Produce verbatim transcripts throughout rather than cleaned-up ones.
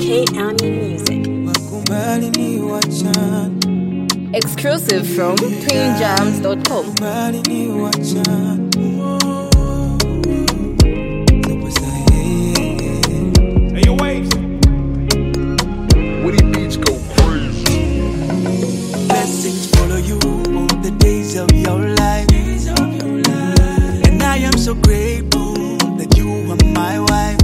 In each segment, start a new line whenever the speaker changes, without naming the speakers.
K Ani Music. Exclusive from twin jams dot com.
Hey, your waves.
Woody beats go crazy.
Blessings follow you all the days of your life. And I am so grateful that you are my wife.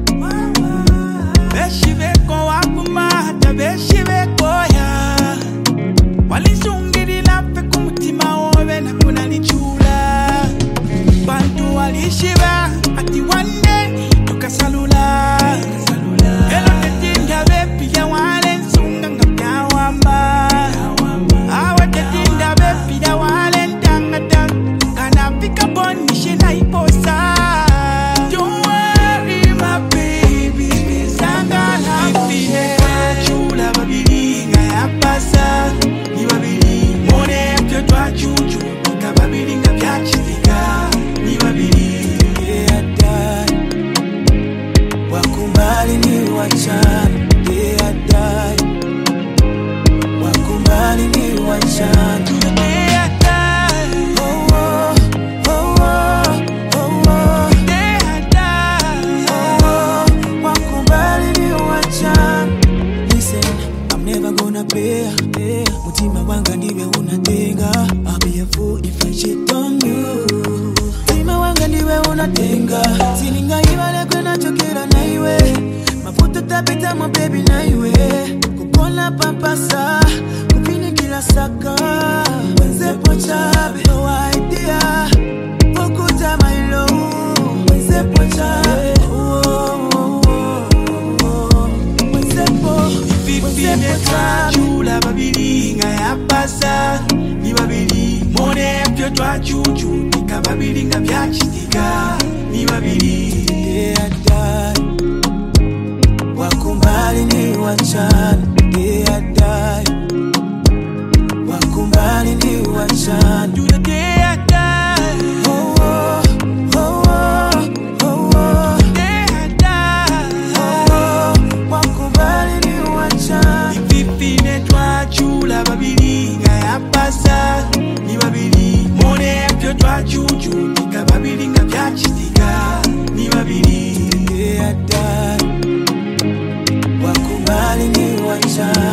Beshiveko wakumata, beshiveko ya walisungiri lape kumutima owe na kuna nichula bantu walishiba ati one day tukasalula elo tetinda bepi ya wale nsunga ngapyawamba awa tetinda bepi ya wale ntangata kanapika bonishi na iposa. Don't worry my baby, besanga na fine chula babili ngaya pasa ni babili mone mpyo twa chuchu nika babili ngapya chizika ni babili yeah die wakumbali ni wachana yeah die wakumbali ni wachana yeah die oh oh oh oh oh oh yeah die oh oh wakumbali ni wachana. Listen, I'm never gonna play yeah. Mutima wanga ndiwe unatenga. I'll be a fool if I cheat on you. Mutima wanga ndiwe unatenga. Sininga ibale kwena chokera na iwe. Mafuta tapita my baby na iwe. Kukola pampasa kupini kila saka. Wenze pochabe no idea. Okuta my love. Wenze pochabe oh oh oh oh. Wenze po Wenze pochabe chula babili ngaya pasa ni babili mone mpyo twa chuchu nika babili ngapya chitika ni babili yeah die wakumbali ni wachana yeah die wakumbali ni wachana do the day I die oh oh oh oh oh oh yeah die oh oh wakumbali ni wachana vipine twa chula babili ngaya pasa ni babili mone mpyo twa chuchu nika babili ngapya chitika ni babili yeah die wakumbali ni wachana.